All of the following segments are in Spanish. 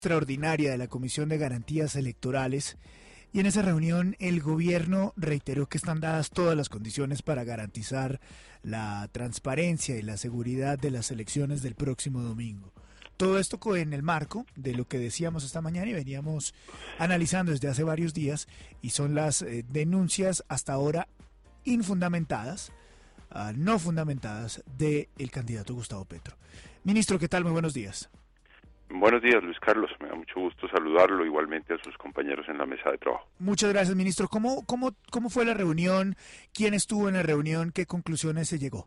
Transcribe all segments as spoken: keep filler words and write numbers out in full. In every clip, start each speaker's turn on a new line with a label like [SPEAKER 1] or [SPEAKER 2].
[SPEAKER 1] Extraordinaria de la Comisión de Garantías Electorales, y en esa reunión el gobierno reiteró que están dadas todas las condiciones para garantizar la transparencia y la seguridad de las elecciones del próximo domingo. Todo esto en el marco de lo que decíamos esta mañana y veníamos analizando desde hace varios días, y son las eh, denuncias hasta ahora infundamentadas, uh, no fundamentadas, del candidato Gustavo Petro. Ministro, ¿qué tal? Muy buenos días.
[SPEAKER 2] Buenos días, Luis Carlos. Me da mucho gusto saludarlo, igualmente a sus compañeros en la mesa de trabajo.
[SPEAKER 1] Muchas gracias, ministro. ¿Cómo, cómo, cómo fue la reunión? ¿Quién estuvo en la reunión? ¿Qué conclusiones se llegó?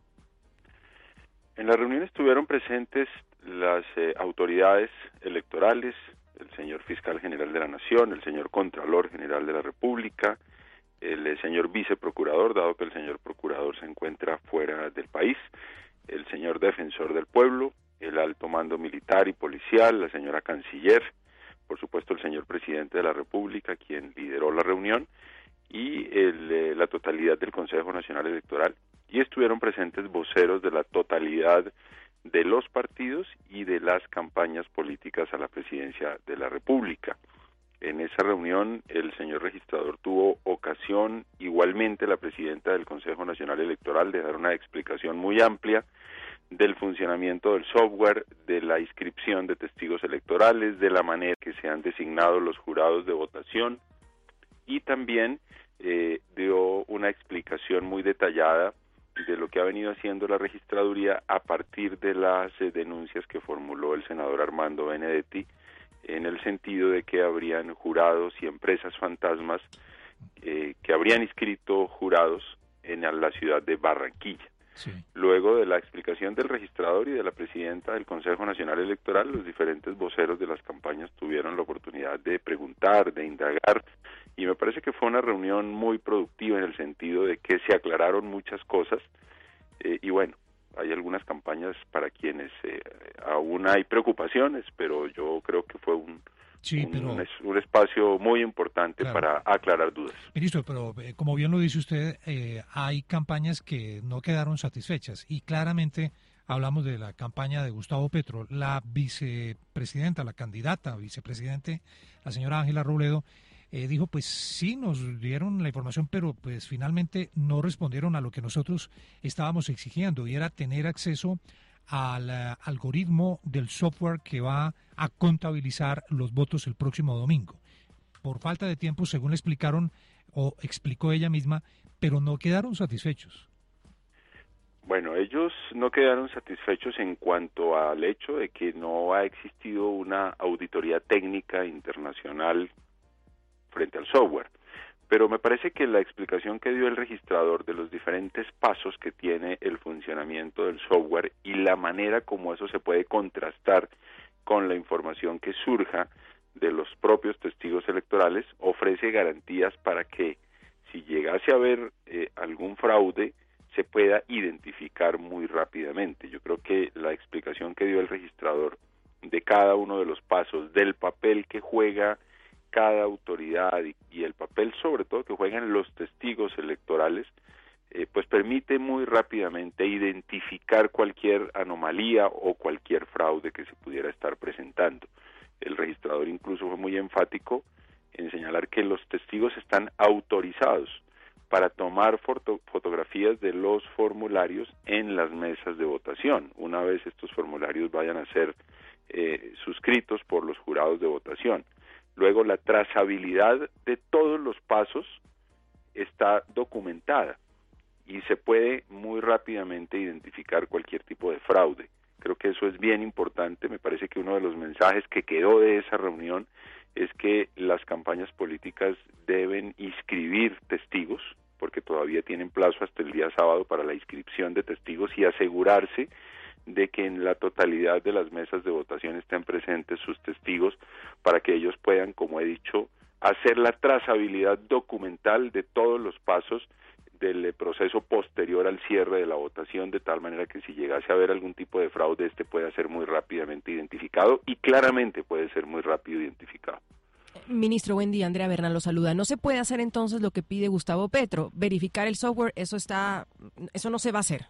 [SPEAKER 2] En la reunión estuvieron presentes las eh, autoridades electorales, el señor Fiscal General de la Nación, el señor Contralor General de la República, el eh, señor Viceprocurador, dado que el señor Procurador se encuentra fuera del país, el señor Defensor del Pueblo, el alto mando militar y policial, la señora Canciller, por supuesto el señor Presidente de la República, quien lideró la reunión, y el, eh, la totalidad del Consejo Nacional Electoral, y estuvieron presentes voceros de la totalidad de los partidos y de las campañas políticas a la presidencia de la República. En esa reunión el señor registrador tuvo ocasión, igualmente la presidenta del Consejo Nacional Electoral, de dar una explicación muy amplia del funcionamiento del software, de la inscripción de testigos electorales, de la manera que se han designado los jurados de votación, y también eh, dio una explicación muy detallada de lo que ha venido haciendo la registraduría a partir de las eh, denuncias que formuló el senador Armando Benedetti, en el sentido de que habrían jurados y empresas fantasmas eh, que habrían inscrito jurados en la ciudad de Barranquilla. Sí. Luego de la explicación del registrador y de la presidenta del Consejo Nacional Electoral, los diferentes voceros de las campañas tuvieron la oportunidad de preguntar, de indagar, y me parece que fue una reunión muy productiva en el sentido de que se aclararon muchas cosas, eh, y bueno, hay algunas campañas para quienes eh, aún hay preocupaciones, pero yo creo que fue un Sí, pero, un, un espacio muy importante, claro, para aclarar dudas.
[SPEAKER 3] Ministro, pero eh, como bien lo dice usted, eh, hay campañas que no quedaron satisfechas, y claramente hablamos de la campaña de Gustavo Petro. La vicepresidenta, la candidata vicepresidente, la señora Ángela Robledo, eh, dijo, pues sí, nos dieron la información, pero pues finalmente no respondieron a lo que nosotros estábamos exigiendo, y era tener acceso al uh, algoritmo del software que va a contabilizar los votos el próximo domingo. Por falta de tiempo, según le explicaron, o explicó ella misma, pero no quedaron satisfechos.
[SPEAKER 2] Bueno, ellos no quedaron satisfechos en cuanto al hecho de que no ha existido una auditoría técnica internacional frente al software. Pero me parece que la explicación que dio el registrador de los diferentes pasos que tiene el funcionamiento del software y la manera como eso se puede contrastar con la información que surja de los propios testigos electorales ofrece garantías para que, si llegase a haber eh, algún fraude, se pueda identificar muy rápidamente. Yo creo que la explicación que dio el registrador de cada uno de los pasos, del papel que juega cada autoridad y, y el papel sobre todo que juegan los testigos electorales, eh, pues permite muy rápidamente identificar cualquier anomalía o cualquier fraude que se pudiera estar presentando. El registrador incluso fue muy enfático en señalar que los testigos están autorizados para tomar foto, fotografías de los formularios en las mesas de votación, una vez estos formularios vayan a ser eh, suscritos por los jurados de votación. Luego, la trazabilidad de todos los pasos está documentada y se puede muy rápidamente identificar cualquier tipo de fraude. Creo que eso es bien importante. Me parece que uno de los mensajes que quedó de esa reunión es que las campañas políticas deben inscribir testigos, porque todavía tienen plazo hasta el día sábado para la inscripción de testigos, y asegurarse de que en la totalidad de las mesas de votación estén presentes sus testigos para que ellos puedan, como he dicho, hacer la trazabilidad documental de todos los pasos del proceso posterior al cierre de la votación, de tal manera que si llegase a haber algún tipo de fraude, este pueda ser muy rápidamente identificado, y claramente puede ser muy rápido identificado.
[SPEAKER 4] Ministro, buen día. Andrea Bernal lo saluda. ¿No se puede hacer entonces lo que pide Gustavo Petro? Verificar el software, eso está, eso no se va a hacer.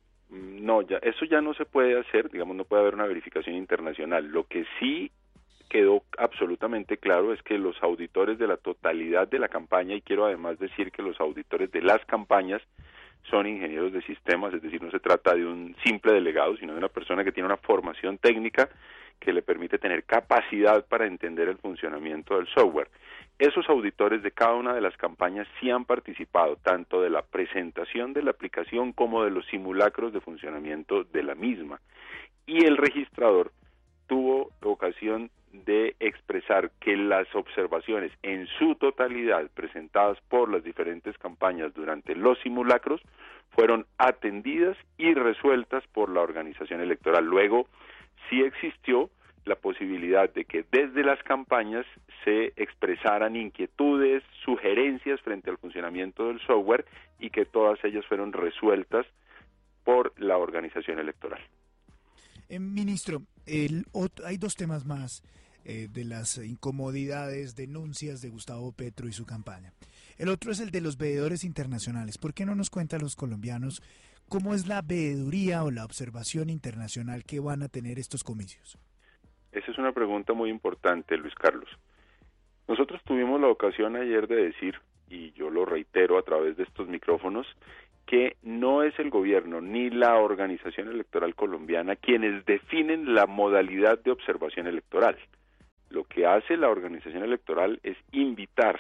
[SPEAKER 2] No, ya eso ya no se puede hacer, digamos, no puede haber una verificación internacional. Lo que sí quedó absolutamente claro es que los auditores de la totalidad de la campaña, y quiero además decir que los auditores de las campañas son ingenieros de sistemas, es decir, no se trata de un simple delegado, sino de una persona que tiene una formación técnica que le permite tener capacidad para entender el funcionamiento del software. Esos auditores de cada una de las campañas sí han participado, tanto de la presentación de la aplicación como de los simulacros de funcionamiento de la misma. Y el registrador tuvo ocasión de expresar que las observaciones en su totalidad presentadas por las diferentes campañas durante los simulacros fueron atendidas y resueltas por la organización electoral. Luego, sí existió la posibilidad de que desde las campañas se expresaran inquietudes, sugerencias frente al funcionamiento del software y que todas ellas fueron resueltas por la organización electoral.
[SPEAKER 1] Eh, ministro, el otro, hay dos temas más eh, de las incomodidades, denuncias de Gustavo Petro y su campaña. El otro es el de los veedores internacionales. ¿Por qué no nos cuentan los colombianos cómo es la veeduría o la observación internacional que van a tener estos comicios?
[SPEAKER 2] Esa es una pregunta muy importante, Luis Carlos. Nosotros tuvimos la ocasión ayer de decir, y yo lo reitero a través de estos micrófonos, que no es el gobierno ni la organización electoral colombiana quienes definen la modalidad de observación electoral. Lo que hace la organización electoral es invitar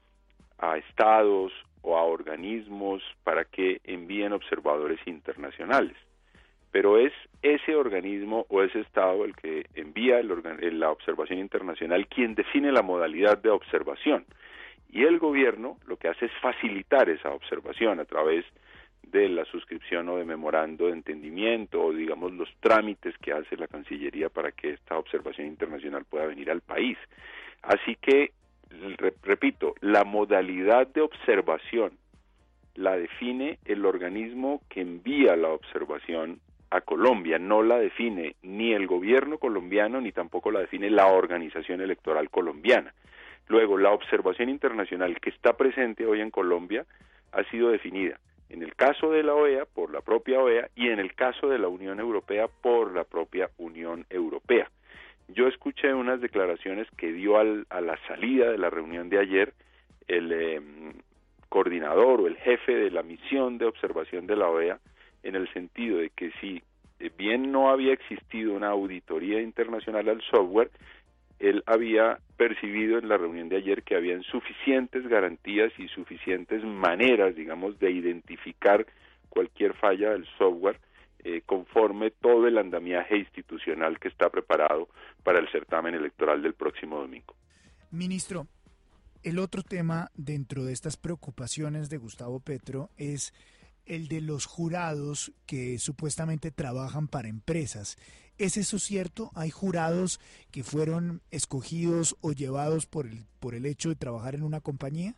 [SPEAKER 2] a estados o a organismos para que envíen observadores internacionales. Pero es ese organismo o ese estado el que envía el organ- la observación internacional quien define la modalidad de observación. Y el gobierno lo que hace es facilitar esa observación a través de la suscripción o de memorando de entendimiento o digamos los trámites que hace la Cancillería para que esta observación internacional pueda venir al país. Así que, re- repito, la modalidad de observación la define el organismo que envía la observación a Colombia, no la define ni el gobierno colombiano ni tampoco la define la organización electoral colombiana. Luego, la observación internacional que está presente hoy en Colombia ha sido definida en el caso de la O E A por la propia O E A y en el caso de la Unión Europea por la propia Unión Europea. Yo escuché unas declaraciones que dio al, a la salida de la reunión de ayer el eh, coordinador o el jefe de la misión de observación de la O E A, en el sentido de que si bien no había existido una auditoría internacional al software, él había percibido en la reunión de ayer que habían suficientes garantías y suficientes maneras, digamos, de identificar cualquier falla del software eh, conforme todo el andamiaje institucional que está preparado para el certamen electoral del próximo domingo.
[SPEAKER 1] Ministro, el otro tema dentro de estas preocupaciones de Gustavo Petro es el de los jurados que supuestamente trabajan para empresas. ¿Es eso cierto? ¿Hay jurados que fueron escogidos o llevados por el, por el hecho de trabajar en una compañía?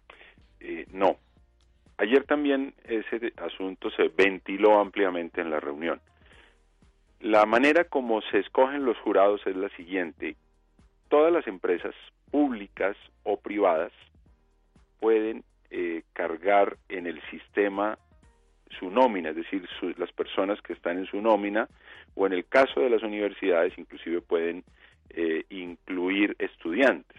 [SPEAKER 2] Eh, no. Ayer también ese asunto se ventiló ampliamente en la reunión. La manera como se escogen los jurados es la siguiente. Todas las empresas públicas o privadas pueden eh, cargar en el sistema su nómina, es decir, su, las personas que están en su nómina, o en el caso de las universidades inclusive pueden eh, incluir estudiantes.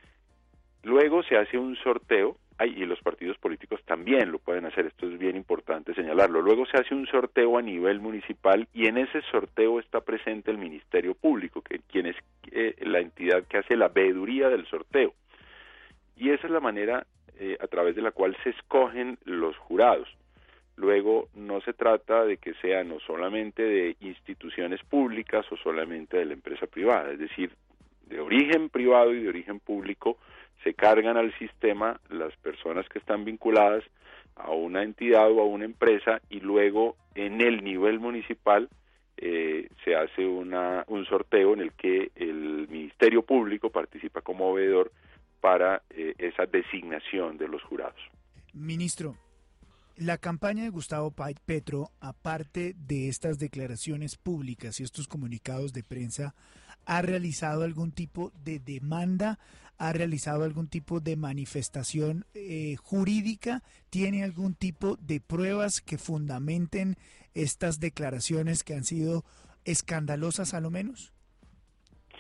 [SPEAKER 2] Luego se hace un sorteo, ay, y los partidos políticos también lo pueden hacer, esto es bien importante señalarlo. Luego se hace un sorteo a nivel municipal y en ese sorteo está presente el Ministerio Público, que quien es eh, la entidad que hace la veeduría del sorteo. Y esa es la manera eh, a través de la cual se escogen los jurados. Luego, no se trata de que sean o solamente de instituciones públicas o solamente de la empresa privada, es decir, de origen privado y de origen público se cargan al sistema las personas que están vinculadas a una entidad o a una empresa y luego en el nivel municipal eh, se hace una, un sorteo en el que el Ministerio Público participa como veedor para eh, esa designación de los jurados.
[SPEAKER 1] Ministro, la campaña de Gustavo Petro, aparte de estas declaraciones públicas y estos comunicados de prensa, ¿ha realizado algún tipo de demanda? ¿Ha realizado algún tipo de manifestación eh, jurídica? ¿Tiene algún tipo de pruebas que fundamenten estas declaraciones que han sido escandalosas a lo menos?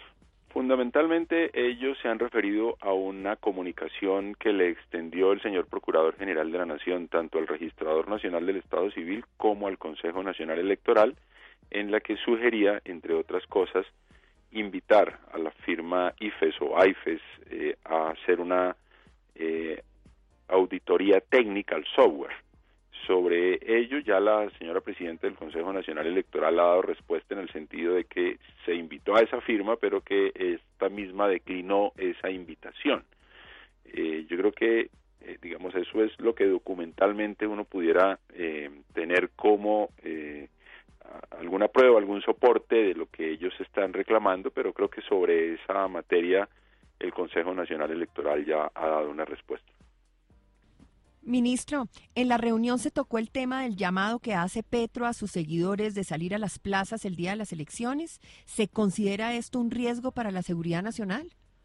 [SPEAKER 2] Fundamentalmente ellos se han referido a una comunicación que le extendió el señor Procurador General de la Nación tanto al Registrador Nacional del Estado Civil como al Consejo Nacional Electoral, en la que sugería, entre otras cosas, invitar a la firma I F E S o A I F E S eh, a hacer una eh, auditoría técnica al software. Sobre ello ya la señora Presidenta del Consejo Nacional Electoral ha dado respuesta en el sentido de que se invitó a esa firma, pero que esta misma declinó esa invitación. Eh, yo creo que, eh, digamos, eso es lo que documentalmente uno pudiera eh, tener como eh, alguna prueba, algún soporte de lo que ellos están reclamando, pero creo que sobre esa materia el Consejo Nacional Electoral ya ha dado una respuesta.
[SPEAKER 4] Ministro, en la reunión se tocó el tema del llamado que hace Petro a sus seguidores de salir a las plazas el día de las elecciones. ¿Se considera esto un riesgo para la seguridad nacional?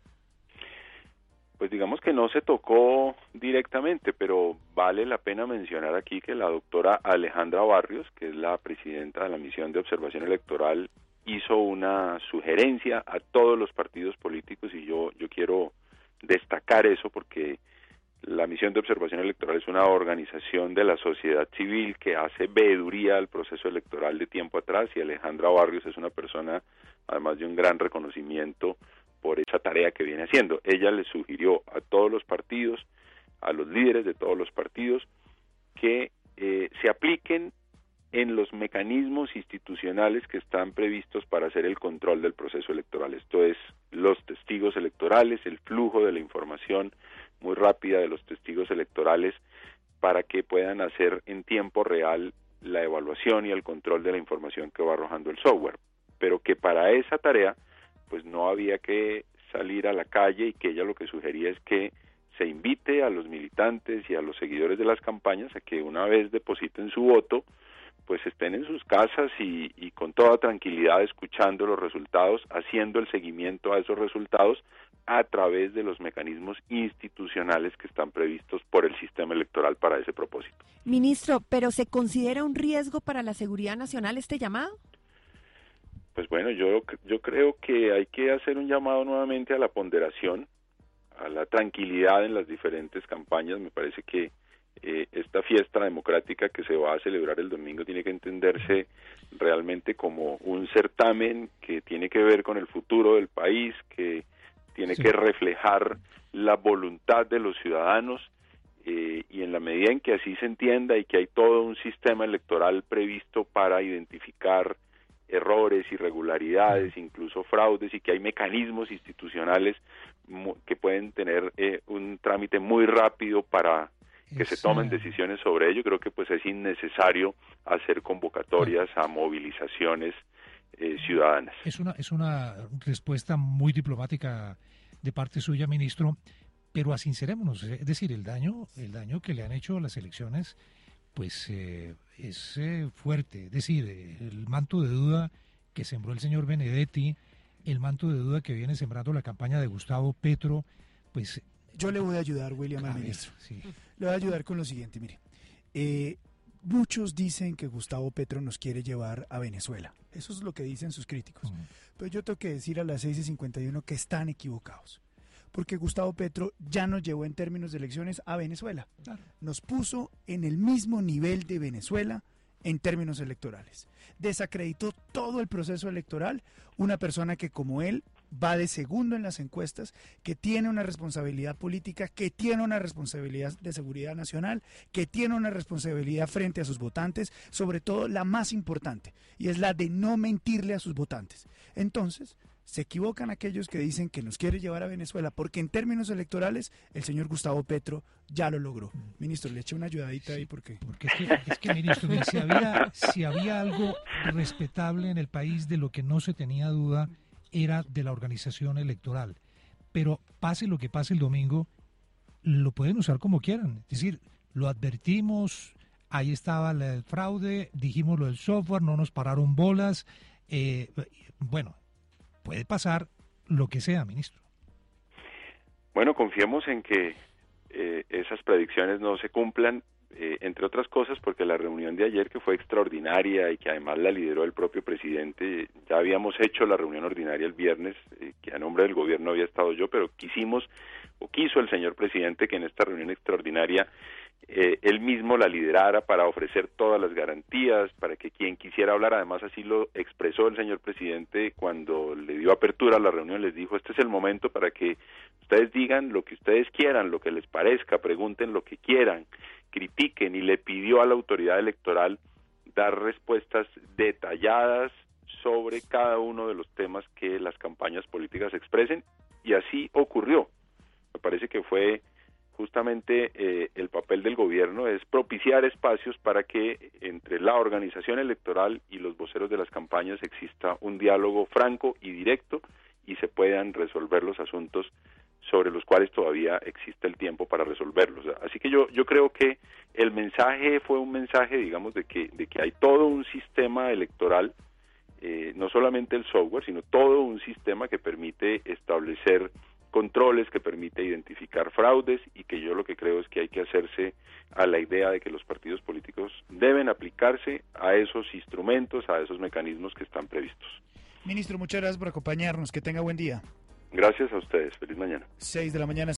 [SPEAKER 2] Pues digamos que no se tocó directamente, pero vale la pena mencionar aquí que la doctora Alejandra Barrios, que es la presidenta de la Misión de Observación Electoral, hizo una sugerencia a todos los partidos políticos y yo, yo quiero destacar eso porque la Misión de Observación Electoral es una organización de la sociedad civil que hace veeduría al proceso electoral de tiempo atrás y Alejandra Barrios es una persona, además de un gran reconocimiento por esa tarea que viene haciendo. Ella le sugirió a todos los partidos, a los líderes de todos los partidos, que eh, se apliquen en los mecanismos institucionales que están previstos para hacer el control del proceso electoral. Esto es los testigos electorales, el flujo de la información muy rápida de los testigos electorales para que puedan hacer en tiempo real la evaluación y el control de la información que va arrojando el software, pero que para esa tarea pues no había que salir a la calle y que ella lo que sugería es que se invite a los militantes y a los seguidores de las campañas a que una vez depositen su voto pues estén en sus casas y, y con toda tranquilidad escuchando los resultados, haciendo el seguimiento a esos resultados a través de los mecanismos institucionales que están previstos por el sistema electoral para ese propósito.
[SPEAKER 4] Ministro, ¿pero se considera un riesgo para la seguridad nacional este llamado?
[SPEAKER 2] Pues bueno, yo, yo creo que hay que hacer un llamado nuevamente a la ponderación, a la tranquilidad en las diferentes campañas. Me parece que Eh, esta fiesta democrática que se va a celebrar el domingo tiene que entenderse realmente como un certamen que tiene que ver con el futuro del país, que tiene sí. que reflejar la voluntad de los ciudadanos eh, y en la medida en que así se entienda y que hay todo un sistema electoral previsto para identificar errores, irregularidades, incluso fraudes y que hay mecanismos institucionales que pueden tener eh, un trámite muy rápido para que se tomen decisiones sobre ello, creo que pues es innecesario hacer convocatorias a movilizaciones eh, ciudadanas.
[SPEAKER 3] Es una es una respuesta muy diplomática de parte suya, ministro, pero asincerémonos, es decir, el daño el daño que le han hecho a las elecciones pues eh, es eh, fuerte, es decir, el manto de duda que sembró el señor Benedetti, el manto de duda que viene sembrando la campaña de Gustavo Petro, pues
[SPEAKER 1] yo le voy a ayudar, William, al ministro. Sí. Le voy a ayudar con lo siguiente, mire. Eh, muchos dicen que Gustavo Petro nos quiere llevar a Venezuela. Eso es lo que dicen sus críticos. Uh-huh. Pero yo tengo que decir a las seis y cincuenta y uno que están equivocados. Porque Gustavo Petro ya nos llevó en términos de elecciones a Venezuela. Claro. Nos puso en el mismo nivel de Venezuela en términos electorales. Desacreditó todo el proceso electoral, una persona que como él va de segundo en las encuestas, que tiene una responsabilidad política, que tiene una responsabilidad de seguridad nacional, que tiene una responsabilidad frente a sus votantes, sobre todo la más importante, y es la de no mentirle a sus votantes. Entonces, se equivocan aquellos que dicen que nos quiere llevar a Venezuela, porque en términos electorales el señor Gustavo Petro ya lo logró. Ministro, le eché una ayudadita sí, ahí porque...
[SPEAKER 3] Porque es que, es que ministro, si había, si había algo respetable en el país de lo que no se tenía duda, era de la organización electoral. Pero pase lo que pase el domingo, lo pueden usar como quieran. Es decir, lo advertimos, ahí estaba el fraude, dijimos lo del software, no nos pararon bolas. Eh, bueno, puede pasar lo que sea, ministro.
[SPEAKER 2] Bueno, confiemos en que eh, esas predicciones no se cumplan. eh, entre otras cosas porque la reunión de ayer, que fue extraordinaria y que además la lideró el propio presidente, ya habíamos hecho la reunión ordinaria el viernes, eh, que a nombre del gobierno había estado yo, pero quisimos, o quiso el señor presidente que en esta reunión extraordinaria eh, él mismo la liderara para ofrecer todas las garantías, para que quien quisiera hablar, además así lo expresó el señor presidente cuando le dio apertura a la reunión, les dijo, este es el momento para que ustedes digan lo que ustedes quieran, lo que les parezca, pregunten lo que quieran, critiquen, y le pidió a la autoridad electoral dar respuestas detalladas sobre cada uno de los temas que las campañas políticas expresen, y así ocurrió. Me parece que fue justamente eh, el papel del gobierno es propiciar espacios para que entre la organización electoral y los voceros de las campañas exista un diálogo franco y directo y se puedan resolver los asuntos sobre los cuales todavía existe el tiempo para resolverlos. Así que yo yo creo que el mensaje fue un mensaje, digamos, de que de que hay todo un sistema electoral, eh, no solamente el software, sino todo un sistema que permite establecer controles, que permite identificar fraudes, y que yo lo que creo es que hay que hacerse a la idea de que los partidos políticos deben aplicarse a esos instrumentos, a esos mecanismos que están previstos.
[SPEAKER 1] Ministro, muchas gracias por acompañarnos. Que tenga buen día.
[SPEAKER 2] Gracias a ustedes. Feliz mañana.
[SPEAKER 1] Seis de la mañana.